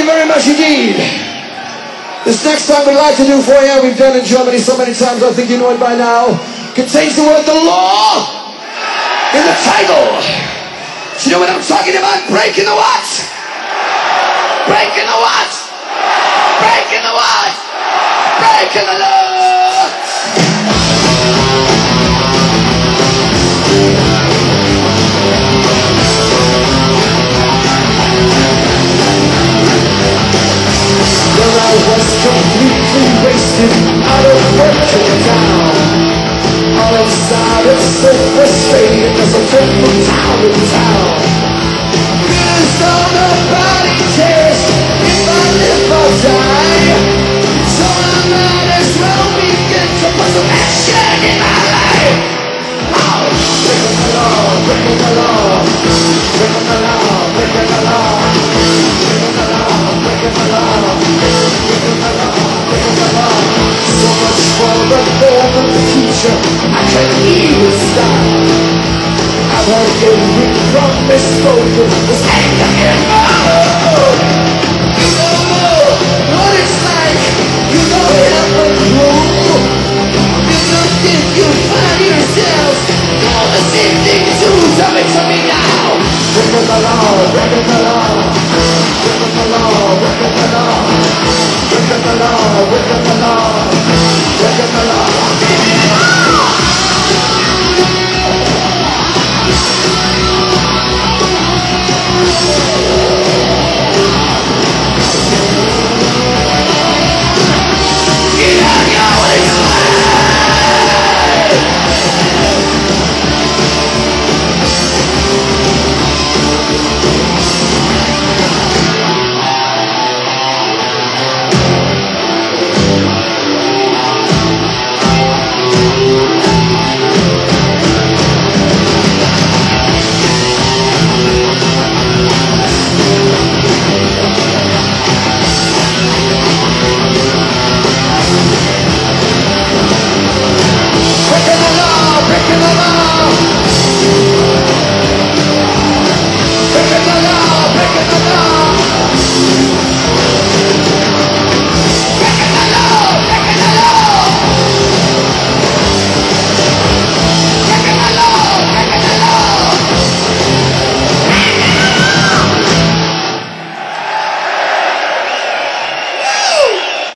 very much indeed. This next song we'd like to do for you, we've done in Germany so many times, I think you know it by now, contains the word "the law" in the title. Do you know what I'm talking about? Breaking the what? Breaking the what? Breaking the what? Breaking the law! Well, I was completely wasted, out of work in town. All inside is so frustrated, cause I'm from town to town.